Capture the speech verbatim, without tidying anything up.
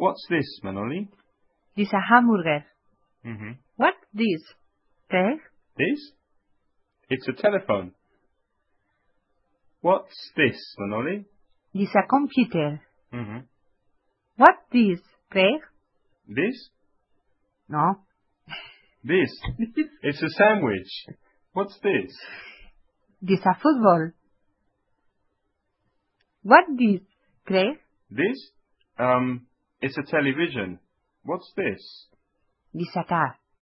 What's this, Manoli? This a hamburger. Mm-hmm. What this, Craig? This? It's a telephone. What's this, Manoli? This a computer. Mm-hmm. What this, Craig? This? No. This. It's a sandwich. What's this? This a football. What this, Craig? This? Um, it's a television. What's this? This a car.